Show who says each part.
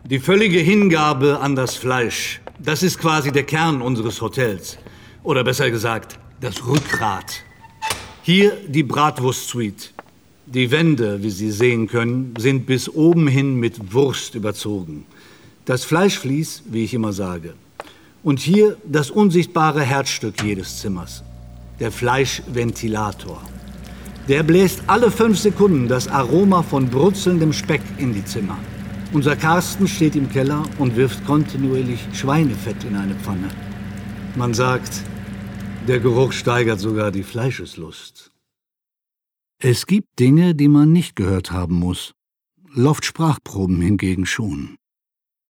Speaker 1: Die völlige Hingabe an das Fleisch, das ist quasi der Kern unseres Hotels. Oder besser gesagt, das Rückgrat. Hier die Bratwurst-Suite. Die Wände, wie Sie sehen können, sind bis oben hin mit Wurst überzogen. Das Fleischvlies, wie ich immer sage. Und hier das unsichtbare Herzstück jedes Zimmers. Der Fleischventilator. Der bläst alle 5 Sekunden das Aroma von brutzelndem Speck in die Zimmer. Unser Carsten steht im Keller und wirft kontinuierlich Schweinefett in eine Pfanne. Man sagt, der Geruch steigert sogar die Fleischeslust. Es gibt Dinge, die man nicht gehört haben muss. Loftsprachproben hingegen schon.